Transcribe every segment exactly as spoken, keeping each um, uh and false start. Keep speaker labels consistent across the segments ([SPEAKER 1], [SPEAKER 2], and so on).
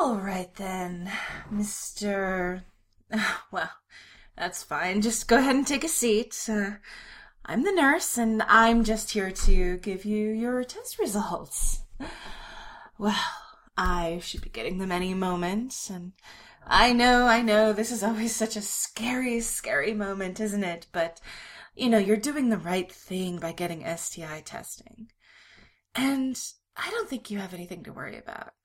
[SPEAKER 1] All right then, Mister Well, that's fine. Just go ahead and take a seat. Uh, I'm the nurse, and I'm just here to give you your test results. Well, I should be getting them any moment, and I know, I know, this is always such a scary, scary moment, isn't it? But, you know, you're doing the right thing by getting S T I testing. And I don't think you have anything to worry about.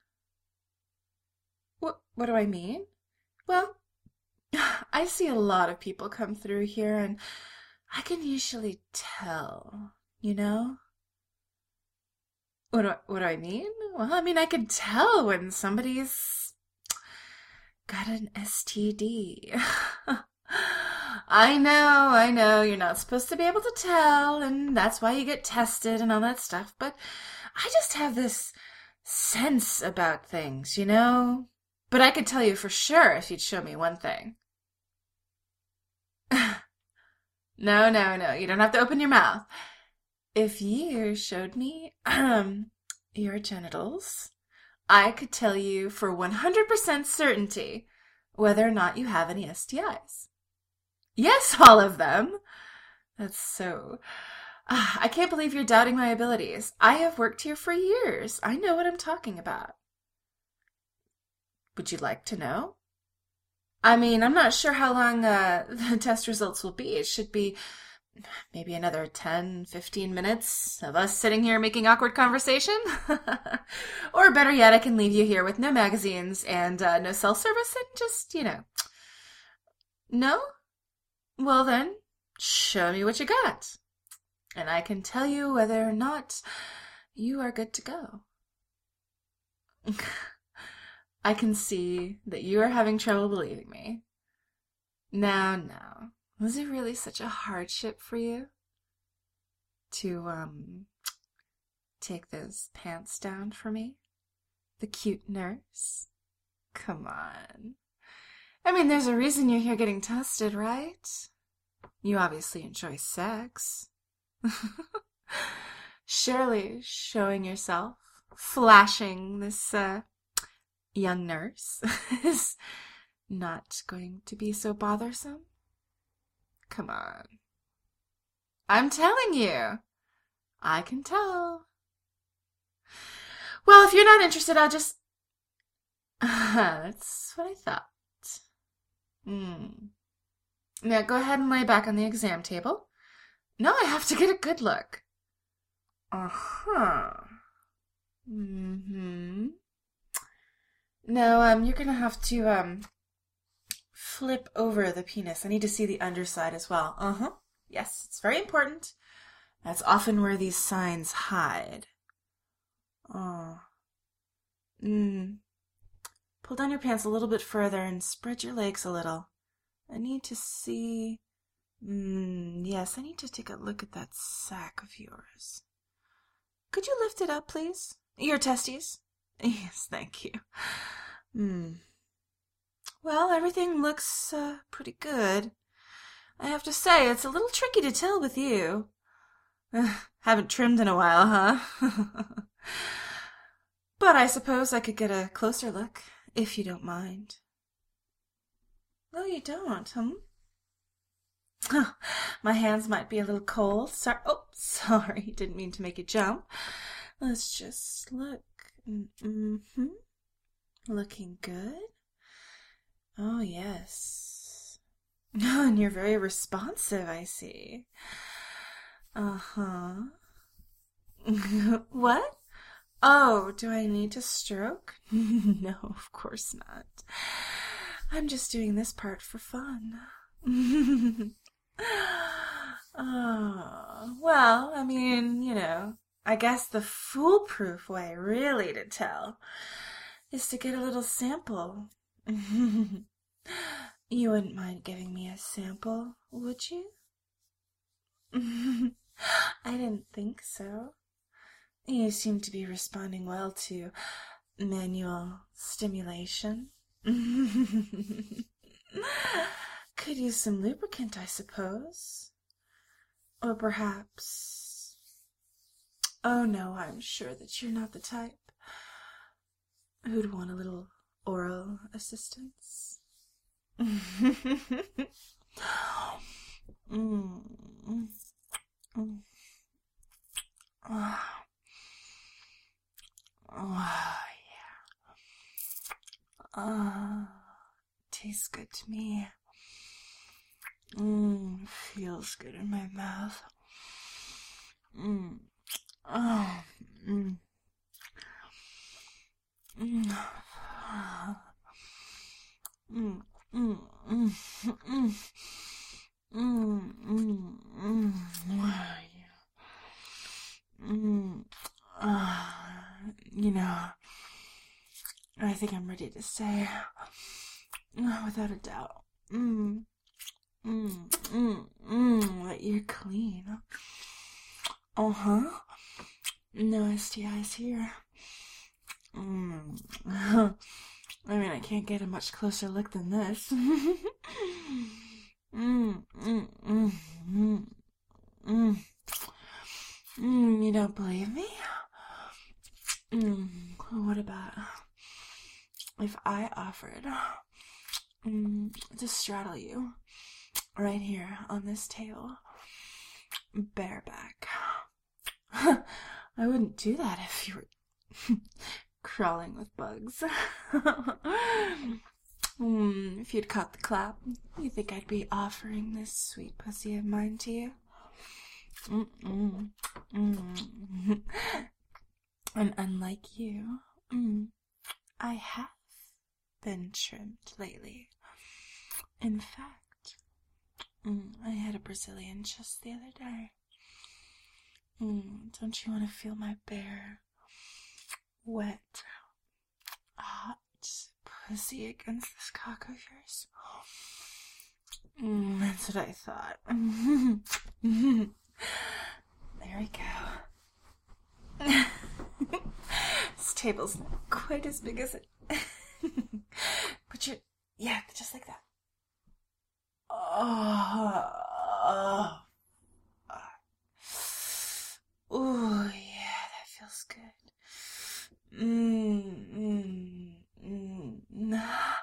[SPEAKER 1] What, what do I mean? Well, I see a lot of people come through here, and I can usually tell, you know? What do I, what do I mean? Well, I mean, I can tell when somebody's got an S T D. I know, I know, you're not supposed to be able to tell, and that's why you get tested and all that stuff, but I just have this sense about things, you know? But I could tell you for sure if you'd show me one thing. No, no, no, you don't have to open your mouth. If you showed me um, your genitals, I could tell you for one hundred percent certainty whether or not you have any S T Is. Yes, all of them. That's so... Ah, I can't believe you're doubting my abilities. I have worked here for years. I know what I'm talking about. Would you like to know? I mean, I'm not sure how long uh, the test results will be. It should be maybe another ten, fifteen minutes of us sitting here making awkward conversation. Or better yet, I can leave you here with no magazines and uh, no cell service and just, you know. No? Well then, show me what you got. And I can tell you whether or not you are good to go. I can see that you are having trouble believing me. Now, now, was it really such a hardship for you to, um, take those pants down for me? The cute nurse? Come on. I mean, there's a reason you're here getting tested, right? You obviously enjoy sex. Surely showing yourself, flashing this, uh, young nurse is not going to be so bothersome. Come on. I'm telling you. I can tell. Well, if you're not interested, I'll just... That's what I thought. Hmm. Now go ahead and lay back on the exam table. No, I have to get a good look. Uh-huh. Mm-hmm. No, um, you're gonna have to, um, flip over the penis. I need to see the underside as well. Uh-huh. Yes, it's very important. That's often where these signs hide. Oh. Mm. Pull down your pants a little bit further and spread your legs a little. I need to see... Mm, yes, I need to take a look at that sack of yours. Could you lift it up, please? Your testes? Yes, thank you. Hmm. Well, everything looks uh, pretty good. I have to say, it's a little tricky to tell with you. Uh, haven't trimmed in a while, huh? But I suppose I could get a closer look, if you don't mind. No, you don't, hmm? Oh, my hands might be a little cold. Sorry. Oh, sorry. Didn't mean to make you jump. Let's just look. Mm-hmm. Looking good. Oh, yes. Oh, and you're very responsive, I see. Uh-huh. What? Oh, do I need to stroke? No, of course not. I'm just doing this part for fun. Oh, well, I mean, you know, I guess the foolproof way really to tell is to get a little sample. You wouldn't mind giving me a sample, would you? I didn't think so. You seem to be responding well to manual stimulation. Could use some lubricant, I suppose. Or perhaps... Oh no, I'm sure that you're not the type who'd want a little assistance. mm. Mm. Oh. Oh, yeah. Oh, tastes good to me. Mmm, feels good in my mouth. Mmm. Oh, mmm. Mmm. Mmm. Mmm. Mmm. Mmm. Mmm. Mmm. Mmm. Mmm. Uh, you know, I think I'm ready to say, uh, without a doubt, mmm, mmm, mmm, mmm, that you're clean. Uh-huh. No S T Is here. Mmm. I mean, I can't get a much closer look than this. Mmm, mmm, mmm, mmm, mmm. Mm, you don't believe me? Mm, what about if I offered mm, to straddle you right here on this table, bareback? I wouldn't do that if you were crawling with bugs. mm, if you'd caught the clap, you think I'd be offering this sweet pussy of mine to you? Mm-mm. Mm. And unlike you, mm, I have been trimmed lately. In fact, mm, I had a Brazilian just the other day. Mm, don't you want to feel my bare, wet, hot pussy against this cock of yours? Mm, that's what I thought. There we go. This table's not quite as big as it. Put your, yeah, just like that. Oh, oh. Oh, yeah, that feels good. Mmm, mmm, mmm.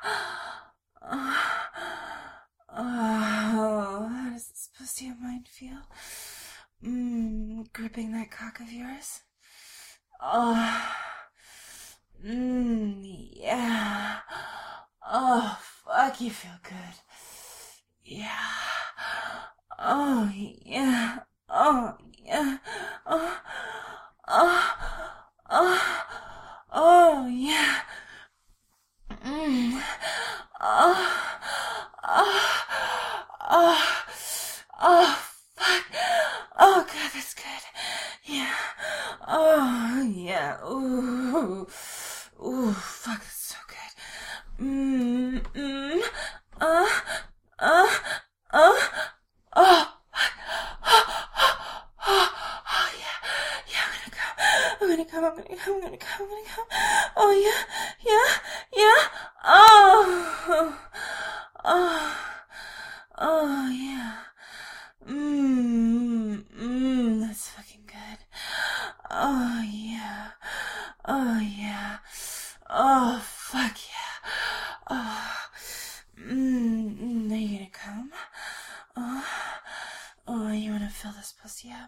[SPEAKER 1] Oh, how does this pussy of mine feel? Mmm, gripping that cock of yours. Oh, mmm, yeah. Oh, fuck, you feel good. Yeah. Oh, yeah. Oh, yeah. Oh, oh, oh, oh, yeah. Mm. Oh, oh, oh, oh, fuck. Oh, God, that's good. Yeah. Oh, yeah. Ooh. Ooh, fuck, that's so good. Mmm, mmm. Uh, uh, uh, oh. Oh, yeah. Yeah, I'm gonna come. I'm gonna come. I'm gonna come. I'm gonna come. Oh, yeah. Yeah. Yeah. Oh. Oh. Oh, yeah. Mmm. Mmm. That's fucking good. Oh, yeah. Oh, yeah. Oh, fuck yeah. Oh. Mmm. Are you gonna come? Oh. Oh, you wanna fill this pussy up?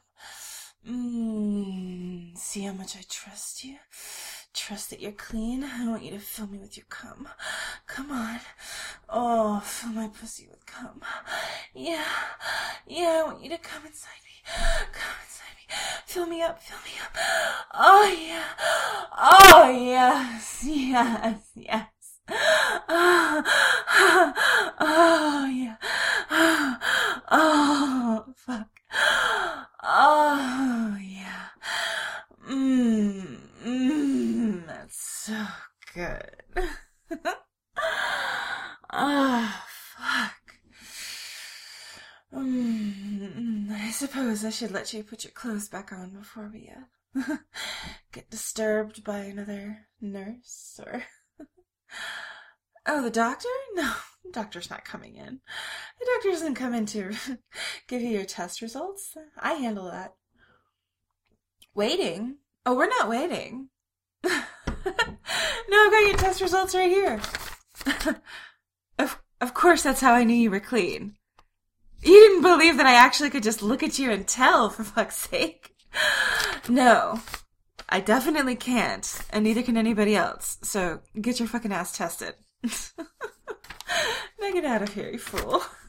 [SPEAKER 1] Mmm. See how much I trust you? Trust that you're clean? I want you to fill me with your cum. Come on. Oh, fill my pussy with cum. Yeah. Yeah, I want you to come inside me. Come inside me. Fill me up, fill me up. Oh, yeah. Oh, yes. Yes, yes. Oh, oh yeah. Oh, fuck. Oh, yeah. Mmm, mmm, that's so good. Oh, fuck. Mm, I suppose I should let you put your clothes back on before we uh, get disturbed by another nurse or... Oh, the doctor? No, the doctor's not coming in. The doctor doesn't come in to give you your test results. I handle that. Waiting? Oh, we're not waiting. No, I've got your test results right here. of, of course that's how I knew you were clean. You didn't believe that I actually could just look at you and tell, for fuck's sake. No, I definitely can't, and neither can anybody else, so get your fucking ass tested. Now get out of here, you fool.